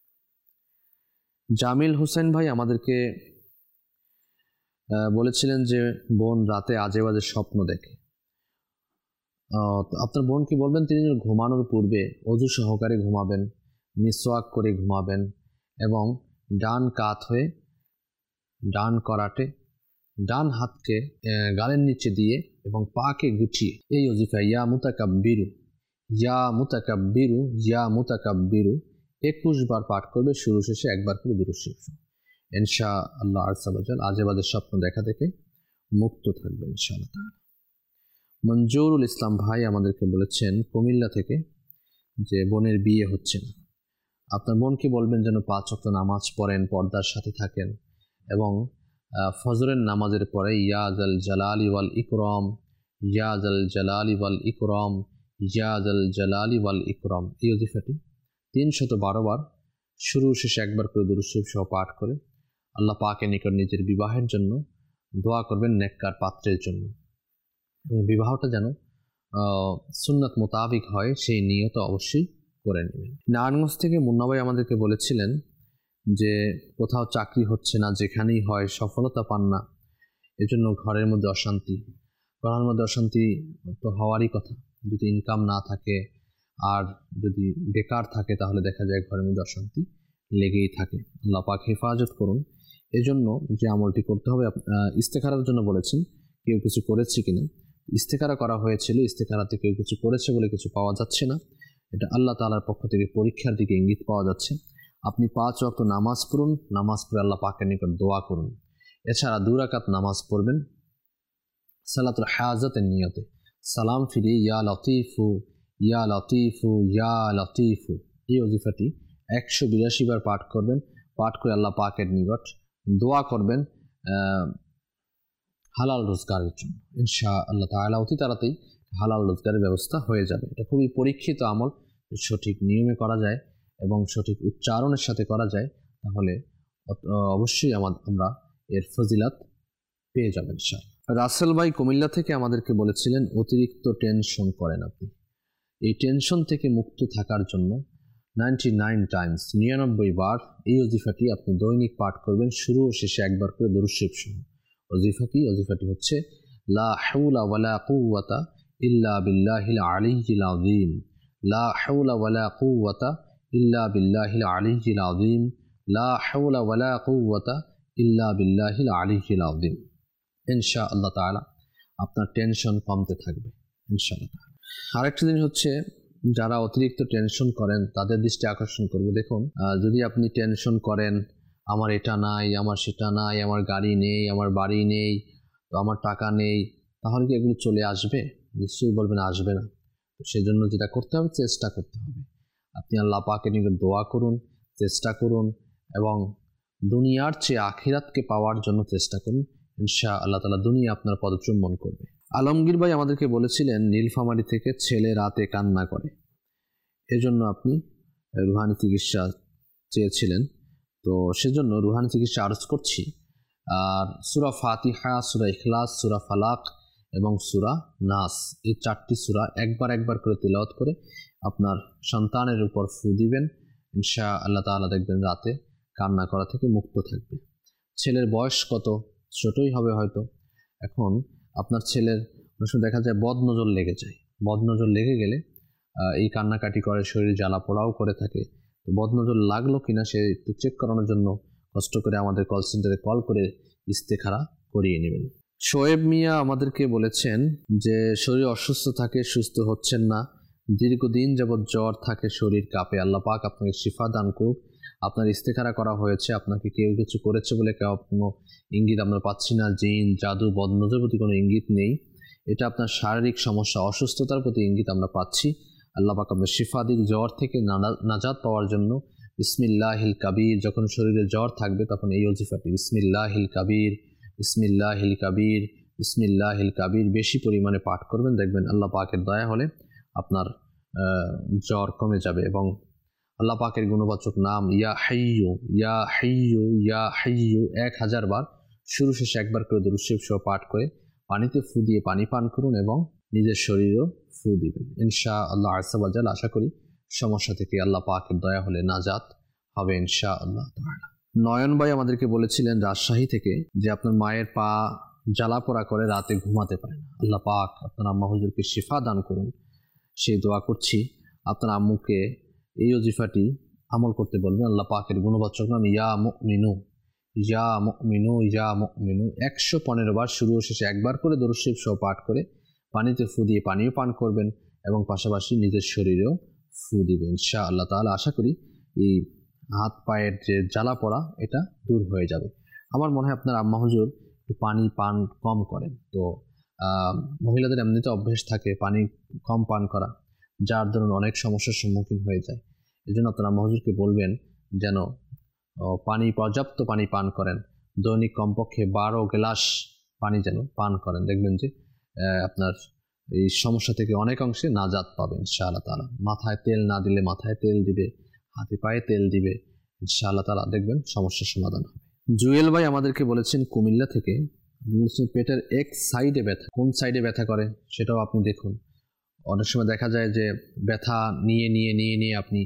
S2: জামিল হোসেন ভাই আমাদেরকে বলেছিলেন যে বোন রাতে আজে বাজে স্বপ্ন দেখে। আপনার বোন কি বলবেন, তিনি ঘুমানোর পূর্বে ওযু সহকারে ঘুমাবেন, মিসওয়াক করে ঘুমাবেন এবং ডান কাত হয়ে ডান করাটে ডান হাতকে গালের নিচে দিয়ে এবং পাকে গুটিয়ে এই ওজিফা ইয়া মুতাকাব্বিরু ইয়া মুতাকাব্বিরু ইয়া মুতাকাব্বিরু একুশ বার পাঠ করবে, শুরু শেষে একবার করে দুরূদ শরীফ। ইনশাআল্লাহ আযজা ওয়া জাল আজে বাজে স্বপ্ন দেখা থেকে মুক্ত থাকবে ইনশাআল্লাহ তাআলা। মঞ্জুরুল ইসলাম ভাই আমাদেরকে বলেছেন কুমিল্লা থেকে যে বোনের বিয়ে হচ্ছে না। আপনার বোনকে বলবেন যেন পাঁচ ওয়াক্ত নামাজ পড়েন, পর্দার সাথে থাকেন এবং ফজরের নামাজের পরে ইয়া জাল জালালি ওয়াল ইকরাম ইয়া জাল জালালি ওয়াল ইকরাম ইয়া জাল জালালি ওয়াল ইকরাম এই ওজিফাটি তিনশত বারো বার শুরু শেষে একবার করে দুরূদ শরীফ সহ পাঠ করে আল্লাহ পাকের নিকট নিজের বিবাহের জন্য দোয়া করবেন, নেককার পাত্রের জন্য। এবং বিবাহটা যেন সুন্নাত মোতাবিক হয় সেই নিয়ত অবশ্যই করে নেবেন। নারায়ণগঞ্জ থেকে মুন্না ভাই আমাদেরকে বলেছিলেন যে কোথাও চাকরি হচ্ছে না, যেখানেই হয় সফলতা পান না, এজন্য ঘরের মধ্যে অশান্তি। ঘরের মধ্যে অশান্তি তো হওয়ারই কথা, যদি ইনকাম না থাকে আর যদি বেকার থাকে তাহলে দেখা যায় ঘরের মধ্যে অশান্তি লেগেই থাকে। আল্লাহ পাক হেফাজত করুন। এজন্য যে আমলটি করতে হবে, ইস্তেখারার জন্য বলেছেন কেউ কিছু করেছে কিনা। ইস্তেখারা করা হয়েছিল, ইস্তেখারাতে কেউ কিছু করেছে বলে কিছু পাওয়া যাচ্ছে না, এটা আল্লাহ তাআলার পক্ষ থেকে পরীক্ষার দিকে ইঙ্গিত পাওয়া যাচ্ছে। আপনি পাঁচ ওয়াক্ত নামাজ পড়ুন, নামাজ পড়ে আল্লাহ পাকের নিকট দোয়া করুন। এছাড়া দুই রাকাত নামাজ পড়বেন সালাতুল হাজাতের নিয়তে, সালাম ফিরিয়ে ইয়া লতিফু ইয়া লতিফু ইয়া লতিফু এই ওজিফাটি একশো বিরাশি বার পাঠ করবেন। পাঠ করে আল্লাহ পাকের নিকট দোয়া করবেন হালাল রোজগারের জন্য। ইনশাআল্লাহ তাআলা অতি তাড়াতাড়ি হালাল রোজগারের ব্যবস্থা হয়ে যাবে। এটা খুবই পরীক্ষিত আমল, সঠিক নিয়মে করা যায় এবং সঠিক উচ্চারণের সাথে করা যায়, তাহলে অবশ্যই আমরা এর ফজিলাত পেয়ে যাবেন ইনশাআল্লাহ। রাসেল ভাই কুমিল্লা থেকে আমাদেরকে বলেছিলেন অতিরিক্ত টেনশন করেন আপনি। এই টেনশন থেকে মুক্ত থাকার জন্য নাইনটি নাইন টাইমস নিরানব্বই বার এই ওজিফাটি আপনি দৈনিক পাঠ করবেন, শুরু ও শেষে একবার করে দুরূদ শরীফ সহ। ওজিফা কি? ওজিফাটি হচ্ছে লা হাওলা ওয়ালা কুওয়াতা ইল্লা বিল্লাহিল আলিয়্যিল আযীম, লা হাওলা ওয়ালা কুওয়াতা ইল্লা বিল্লাহিল আলিয়্যিল আযীম, লা হাওলা ওয়ালা কুওয়াতা ইল্লা বিল্লাহিল আলিয়্যিল আযীম। ইনশাআল্লাহ তাআলা আপনার টেনশন কমতে থাকবে ইনশাআল্লাহ তাআলা। আরেকটা জিনিস হচ্ছে, যারা অতিরিক্ত টেনশন করেন তাদের দৃষ্টি আকর্ষণ করব। দেখুন, যদি আপনি টেনশন করেন আমার এটা নাই, আমার সেটা নাই, আমার গাড়ি নেই, আমার বাড়ি নেই, তো আমার টাকা নেই, তাহলে কি এগুলো চলে আসবে? নিশ্চয়ই বলবেন আসবে না। তো সেজন্য যেটা করতে হবে, চেষ্টা করতে হবে। আপনি আল্লাহ পাকের নিকট দোয়া করুন, চেষ্টা করুন এবং দুনিয়ার চেয়ে আখিরাতকে পাওয়ার জন্য চেষ্টা করুন। ইনশা আল্লাহ তাআলা দুনিয়া আপনার পদচুম্বন করবে। আলমগীর ভাই আমাদেরকে বলেছিলেন নীলফামারী থেকে ছেলে রাতে কান্না করে, এজন্য আপনি রুহানি চিকিৎসা চেয়েছিলেন। তো সেজন্য রুহানি চিকিৎসা আরজ করছি। আর সূরা ফাতিহা, সূরা ইখলাস, সূরা ফালাক এবং সূরা নাস, এই চারটি সূরা একবার একবার করে তিলাওয়াত করে আপনার সন্তানের উপর ফু দিবেন। ইনশা আল্লাহ তাআলা দেখবেন রাতে কান্না করা থেকে মুক্ত থাকবে। ছেলের বয়স কত? ছোটই হবে হয়তো। এখন আপনার ছেলের অনেক সময় দেখা যায় বদনজর লেগে যায়। বদনজর লেগে গেলে এই কান্নাকাটি করে, শরীর জ্বালা পোড়াও করে থাকে। তো বদনজর লাগলো কিনা সে একটু চেক করানোর জন্য কষ্ট করে আমাদের কল সেন্টারে কল করে ইস্তেখারা করিয়ে নেবেন। শোয়েব মিয়া আমাদেরকে বলেছেন যে শরীর অসুস্থ থাকে, সুস্থ হচ্ছেন না, দীর্ঘদিন যাবৎ জ্বর থাকে, শরীর কাঁপে। আল্লাহ পাক আপনাকে শিফা দান করুক। আপনার ইস্তেখারা করা হয়েছে, আপনাকে কেউ কিছু করেছে বলে কেউ কোনো ইঙ্গিত আমরা পাচ্ছি না। জিন, জাদু, বদনজরের প্রতি কোনো ইঙ্গিত নেই। এটা আপনার শারীরিক সমস্যা, অসুস্থতার প্রতি ইঙ্গিত আমরা পাচ্ছি। আল্লাহ পাক আপনার শিফা দিক। জ্বর থেকে নাজাত পাওয়ার জন্য বিসমিল্লাহিল কাবীর, যখন শরীরে জ্বর থাকবে তখন এই ওজিফাটি বিসমিল্লাহিল কাবীর, বিসমিল্লাহিল কাবীর, বিসমিল্লাহিল কাবীর বেশি পরিমাণে পাঠ করবেন। দেখবেন আল্লাহ পাকের দয়া হলে আপনার জ্বর কমে যাবে। এবং আল্লাহ পাকের গুণবাচক নাম ইয়া হাইয়্যু, ইয়া হাইয়্যু, ইয়া হাইয়্যু এক হাজার বার শুরু শেষে একবার করে দুরূদ শরীফ সহ পাঠ করে পানিতে ফু দিয়ে পানি পান করুন এবং নিজের শরীরেও ফু দিবেন। ইনশা আল্লাহ আযজা ওয়া জাল। আশা করি সমস্যা থেকে আল্লাহ পাকের দয়া হলে নাজাত হবে ইনশা আল্লাহ তাআলা। নয়ন ভাই আমাদেরকে বলেছিলেন রাজশাহী থেকে যে আপনার মায়ের পা জ্বালা পোড়া করে, রাতে ঘুমাতে পারে না। আল্লাহ পাক আপনার আম্মা হুজুরকে শিফা দান করুন, সেই দোয়া করছি। আপনার আম্মুকে এই ওজিফাটি আমল করতে বলবেন। আল্লাহ পাকের গুণবাচক নাম ইয়া মুমিনু, ইয়া মুমিনু, ইয়া মুমিনু একশো পনেরো বার শুরু শেষে একবার করে দরুদ শরীফ সহ পাঠ করে পানিতে ফু দিয়ে পানিও পান করবেন এবং পাশাপাশি নিজের শরীরেও ফু দিবেন ইনশা আল্লাহ তাআলা। আশা করি এই হাত পায়ের যে জ্বালা পড়া এটা দূর হয়ে যাবে। আমার মনে হয় আপনার আম্মা হুজুর একটু পানি পান কম করেন। তো মহিলাদের এমনিতে অভ্যেস থাকে পানি কম পান করা, যার ধরুন অনেক সমস্যার সম্মুখীন হয়ে যায়। এই জন্য আপনার আম্মা হুজুরকে বলবেন যেন পানি, পর্যাপ্ত পানি পান করেন। দৈনিক কমপক্ষে বারো গ্লাস পানি যেন পান করেন। দেখবেন যে আপনার এই সমস্যা থেকে অনেক অংশে নাজাত পাবেন ইনশাআল্লাহ তাআলা। মাথায় তেল না দিলে মাথায় তেল দিবে, হাতে পায়ে তেল দিবে, ইনশাআল্লাহ তাআলা দেখবেন সমস্যার সমাধান হবে। জুয়েল ভাই আমাদেরকে বলেছেন কুমিল্লা থেকে, বলেছেন পেটের এক সাইডে ব্যথা, কোন সাইডে ব্যথা করে সেটাও আপনি দেখুন। অনেক সময় দেখা যায় যে ব্যথা নিয়ে নিয়ে নিয়ে নিয়ে আপনি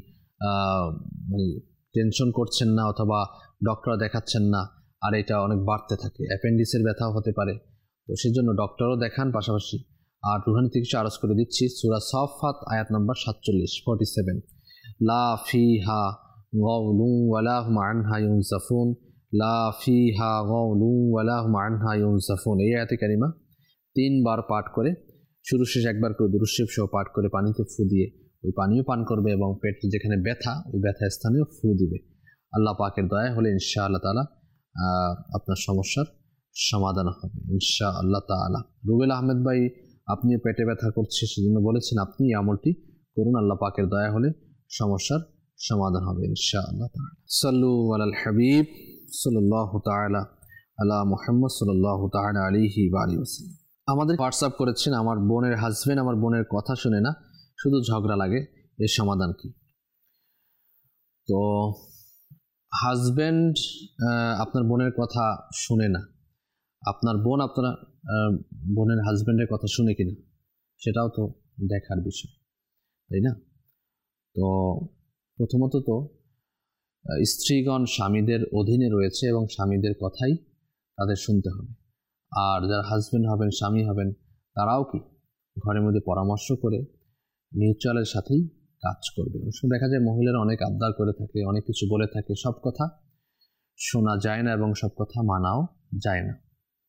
S2: মানে টেনশন করছেন না অথবা ডক্টর দেখাচ্ছেন না, আর এটা অনেক বাড়তে থাকে। অ্যাপেন্ডিক্সের ব্যথাও হতে পারে। তো সেজন্য ডক্টরও দেখান পাশাপাশি। আর রুহানি চিকিৎসা আরজ করে দিচ্ছি সূরা সাফফাত আয়াত নাম্বার সাতচল্লিশ, ফর্টি সেভেন। লা ফিহা গাউলু ওয়ালা হুম আনহা ইউনজাফুন, লা ফিহা গাউলু ওয়ালা হুম আনহা ইউনজাফুন। এই আয়াতে কারিমা তিনবার পাঠ করে শুরু শেষ একবার করে দুরূদ শরীফ সহ পাঠ করে পানিতে ফু দিয়ে ওই পানিও পান করবে এবং পেটে যেখানে ব্যথা ওই ব্যথা স্থানেও ফু দিবে। আল্লাহ পাকের দয়া হলে ইনশাআল্লাহ তাআলা আপনার সমস্যার সমাধান হবে ইনশাআল্লাহ তাআলা। রুবেল আহমেদ ভাই আপনিও পেটে ব্যথা করছে, সেজন্য বলেছেন আপনি এই আমলটি করুন। আল্লাহ পাকের দয়া হলে সমস্যার সমাধান হবে ইনশাআল্লাহ তাআলা। সাল্লু আলাল হাবিব সাল্লাল্লাহু তাআলা আলা মুহাম্মদ সাল্লাল্লাহু তাআলা আলাইহি ওয়া আলিহি ওয়াসাল্লাম। আমাদের হোয়াটসঅ্যাপ করেছেন আমার বোনের হাজবেন্ড আমার বোনের কথা শুনে না, শুধু ঝগড়া লাগে, এর সমাধান কি? তো হাজবেন্ড আপনার বোনের কথা শুনে না, আপনার বোন আপনার বোনের হাজবেন্ডের কথা শুনে কিনা সেটাও তো দেখার বিষয়, তাই না? তো প্রথমত তো স্ত্রীগণ স্বামীদের অধীনে রয়েছে এবং স্বামীদের কথাই তাদের শুনতে হবে। আর যারা হাজবেন্ড হবেন, স্বামী হবেন, তারাও কি ঘরের মধ্যে পরামর্শ করে মিউচুয়ালের সাথেই কাজ করবে। অনেক সময় দেখা যায় মহিলারা অনেক আবদার করে থাকে, অনেক কিছু বলে থাকে, সব কথা শোনা যায় না এবং সব কথা মানাও যায় না।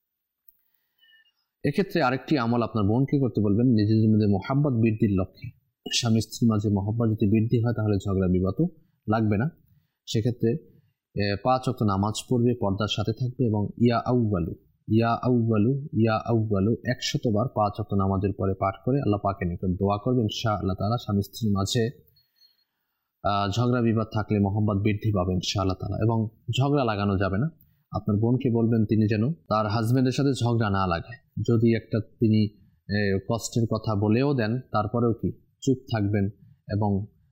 S2: এক্ষেত্রে আরেকটি আমল আপনার বোনকে করতে বলবেন নিজেদের মধ্যে মহাব্বত বৃদ্ধির লক্ষ্যে। স্বামী স্ত্রীর মাঝে মহাব্বত যদি বৃদ্ধি হয় তাহলে ঝগড়া বিবাদও লাগবে না। সেক্ষেত্রে পাঁচ ওয়াক্ত নামাজ পড়বে, পর্দার সাথে থাকবে এবং ইয়া আউয়ালু ইয়া আউয়ালু ইয়া আউয়ালু একশতবার পাঁচ ওয়াক্ত নামাজের পরে পাঠ করে আল্লাহ পাকের নিকট দোয়া করবেন, ইনশাআল্লাহ তাআলা স্বামী স্ত্রীর মাঝে ঝগড়া বিবাদ থাকলে মহব্বত বৃদ্ধি পাবে ইনশাআল্লাহ তাআলা। এবং ঝগড়া লাগানো যাবে না। আপনার বোনকে বলবেন তিনি যেন তার হাজবেন্ডের সাথে ঝগড়া না লাগায়। যদি একটা তিনি কষ্টের কথা বলেও দেন তারপরেও কি চুপ থাকবেন এবং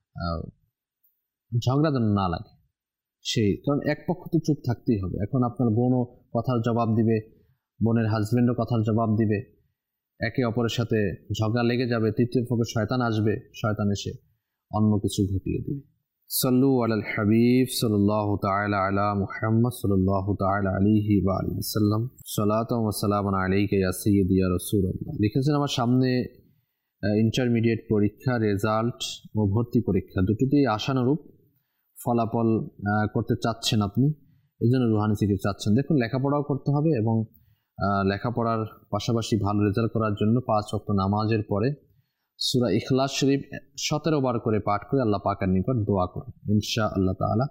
S2: ঝগড়া যেন না লাগে সেই, কারণ এক পক্ষ তো চুপ থাকতেই হবে। এখন আপনার বোনও কথার জবাব দিবে, বোনের হাজবেন্ডও কথার জবাব দিবে, একে অপরের সাথে ঝগড়া লেগে যাবে, তৃতীয় পক্ষে শয়তান আসবে, শয়তান এসে অন্য কিছু ঘটিয়ে দিবে। সাল্লু আলাল হাবিব সাল্লাল্লাহু তাআলা আলা মুহাম্মদ সাল্লাল্লাহু তাআলা আলাইহি ওয়া আলিহি ওয়াসাল্লাম। সালাতু ওয়া সালামুন আলাইকা ইয়া সাইয়্যিদি ইয়া রাসূলুল্লাহ। লিখেছেন আমার সামনে ইন্টারমিডিয়েট পরীক্ষা রেজাল্ট ও ভর্তি পরীক্ষা দুটোতেই আশানুরূপ ফলাফল করতে চাচ্ছেন আপনি, এই জন্য রুহানি থেকে চাচ্ছেন। দেখুন, লেখাপড়াও করতে হবে এবং লেখাপড়ার পাশাপাশি ভালো রেজাল্ট করার জন্য পাঁচ ওয়াক্ত নামাজের পরে সূরা ইখলাস শরীফ সতেরো বার করে পাঠ করে আল্লাহ পাকের নিকট দোয়া করুন, ইনশাআল্লাহ তাআলা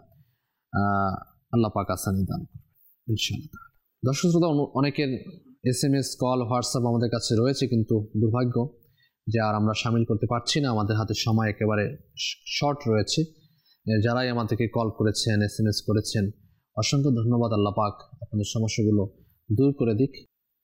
S2: আল্লাহ পাক আসানি দান করবেন ইনশাআল্লাহ তাআলা। দর্শক শ্রোতা, অনেকের S M S call WhatsApp আমাদের কাছে রয়েছে, কিন্তু দুর্ভাগ্য যে আর আমরা সামিল করতে পারছি না, আমাদের হাতে সময় একেবারে শর্ট রয়েছে। যারাই আমাদেরকে কল করেছেন, এস এম এস করেছেন, অসংখ্য ধন্যবাদ। আল্লাহ পাক আপনাদের সমস্যাগুলো দূর করে দিক।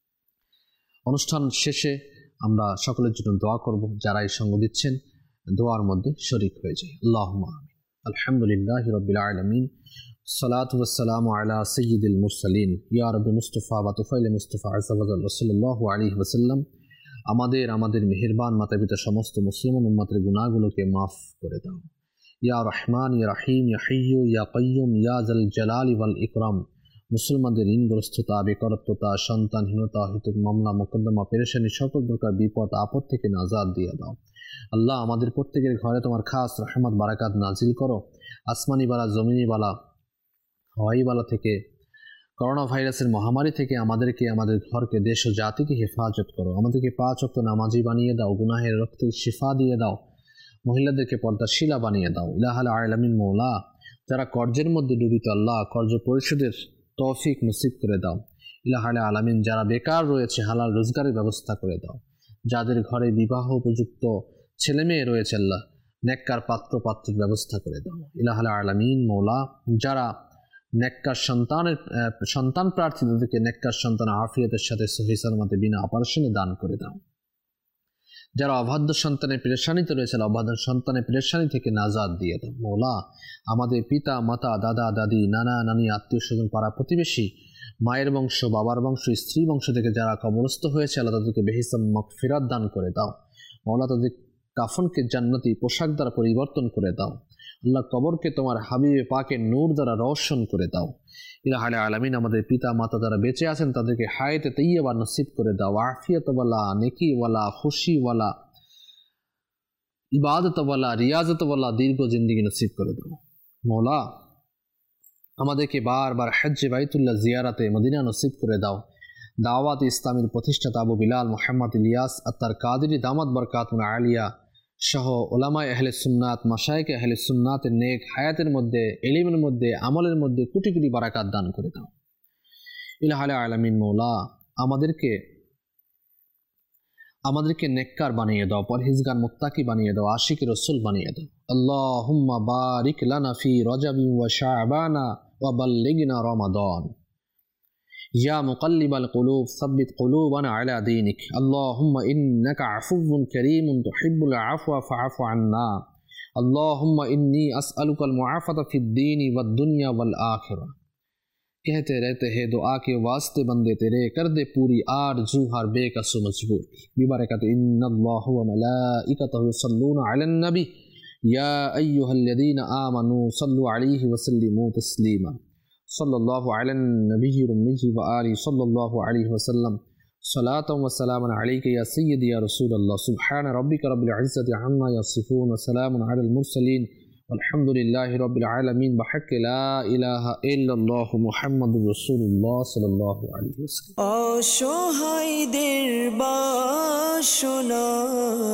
S2: অনুষ্ঠান শেষে আমরা সকলের জন্য দোয়া করব, যারাই সঙ্গ দিচ্ছেন দোয়ার মধ্যে শরীক হয়ে যায়। আল্লাহুম্মা আমিন। আলহামদুলিল্লাহি রাব্বিল আলামিন, সালাতু ওয়াসসালামু আলা সাইয়্যিদিল মুরসালিন, ইয়া রাব্বি মুস্তাফা ওয়া তুফাইল মুস্তাফা আযজা ওয়া জাল্লা সাল্লাল্লাহু আলাইহি ওয়াসাল্লাম। আমাদের আমাদের মেহেরবান মাতা পিতা সমস্ত মুসলমান উম্মতের গুনাহগুলোকে মাফ করে দাও। ইয়া রহমান ইয়া রহিম ইয়া হাইয়্যু ইয়া কাইয়্যুম ইয়া যাল জালালি ওয়াল ইকরাম। মুসলমানদের ঋণগ্রস্ততা, বেকারত্বতা, সন্তানহীনতা, হিতুক মামলা মোকদ্দমা, পেরেশানি, সকল প্রকার বিপদ আপদ থেকে নাজাত দিয়ে দাও। আল্লাহ, আমাদের প্রত্যেকের ঘরে তোমার খাস রহমত বারাকাত নাজিল করো। আসমানি বালা, জমিনি বালা, হওয়াই বালা থেকে, করোনা ভাইরাসের মহামারী থেকে আমাদেরকে, আমাদের ঘরকে, দেশ ও জাতিকে হেফাজত করো। আমাদেরকে পাঁচ ওয়াক্ত নামাজি বানিয়ে দাও, গুনাহের রক্তের শিফা দিয়ে দাও, মহিলাদেরকে পর্দাশীলা বানিয়ে দাও। ইলাহাল আলামিন মৌলা, যারা কর্জের মধ্যে ডুবিত আল্লাহ কর্জ পরিশোধের তৌফিক নসিব করে দাও। ইলাহাল আলামিন, যারা বেকার রয়েছে হালাল রোজগারের ব্যবস্থা করে দাও। যাদের ঘরে বিবাহ উপযুক্ত ছেলে মেয়ে রয়েছে আল্লাহ নেককার পাত্র পাত্রীর ব্যবস্থা করে দাও। ইলাহাল আলামিন মৌলা, যারা নেককার সন্তানের সন্তান প্রার্থী তাদেরকে নেককার সন্তান আফিয়তের সাথে সহি সালামতে বিনা অপারেশনে দান করে দাও। যারা অবাধ্য সন্তানের পেরেশানিতে রয়েছে অবাধ্য সন্তানের পেরেশানি থেকে নাজাত দিয়ে দাও। মৌলা, আমাদের পিতা মাতা, দাদা দাদি, নানা নানি, আত্মীয় স্বজন, পাড়া প্রতিবেশী, মায়ের বংশ, বাবার বংশ, স্ত্রী বংশ থেকে যারা কবরস্থ হয়েছে আল্লাহ তাদেরকে বেহিসাব মাগফিরাত দান করে দাও। মৌলা, তাদের কাফনকে জান্নাতি পোশাক দ্বারা পরিবর্তন করে দাও। আল্লাহ, কবরকে তোমার হাবিবে পাকের নূর দ্বারা রওশন করে দাও। ইলাহাল আলামিন, আমাদের পিতা মাতা যারা বেঁচে আছেন তাদেরকে হায়াতে তাইয়্যিবা নসিব করে দাও। আফিয়াতওয়ালা, নেকিওয়ালা, খুশিওয়ালা, ইবাদতওয়ালা, রিয়াজতওয়ালা দীর্ঘ জিন্দেগি নসিব করে দাও। মৌলা, আমাদেরকে বারবার হজ্জে বাইতুল্লাহ জিয়ারাতে মদিনা নসিব করে দাও। দাওয়াত ইসলামের প্রতিষ্ঠাতা আবু বিলাল মুহাম্মদ ইলিয়াস আত্তার কাদেরী দামাত বরকাতুন আলিয়া সহ ওলামায়ে আহলে সুন্নাত, মাশায়েখে আহলে সুন্নাতের নেক হায়াতের মধ্যে, ইলমের মধ্যে, আমলের মধ্যে কোটি কোটি বারাকাত দান করে দাও। ইলাহাল আলামিন মৌলা, আমাদেরকে আমাদেরকে নেককার বানিয়ে দাও, পরহেজগার মুত্তাকি বানিয়ে দাও, আশিক রাসূল বানিয়ে দাও। আল্লাহুম্মা বারিক লানা ফি রজবি ওয়া শাবানা ওয়া বাল্লিগনা রমাদান। ইয়া মুকাল্লিবাল কুলুব সাব্বিত কুলুবানা আলা দীনিক। আল্লাহুম্মা ইন্নাকা আফুউন কারীমুন তুহিব্বুল আফওয়া ফাআফু আন্না। আল্লাহুম্মা ইন্নী আসআলুকাল মুআফাতা ফিদ দীনি ওয়াদ দুনিয়া ওয়াল আখিরা। कहते रहते हैं दुआ के वास्ते बंदे तेरे, कर दे पूरी आरज़ू हर बेकसो मजबूर की। बिबरकत इन्नल्लाहु व मलाइकतहु युसल्लूना अलन नबी या अय्युहल्लज़ीना आमनू सल्लु अलैहि व सल्लिमू तस्लीमा। सल्लल्लाहु अलन नबिय्यिल उम्मी व आलिहि सल्लल्लाहु अलैहि वसल्लम। सलातन व सलामन अलैका या सय्यदी या रसूलल्लाह। सुब्हान रब्बिका रब्बिल इज्जति अम्मा यसिफून व सलामुन अलल मुरसलीन আলহামদুলিল্লাহি রাব্বিল আলামিন। বিহাক্কি লা ইলাহা ইল্লাল্লাহু মুহাম্মাদুর রাসূলুল্লাহ সাল্লাল্লাহু আলাইহি ওয়াসাল্লাম।
S1: অসহায়দের বাসনা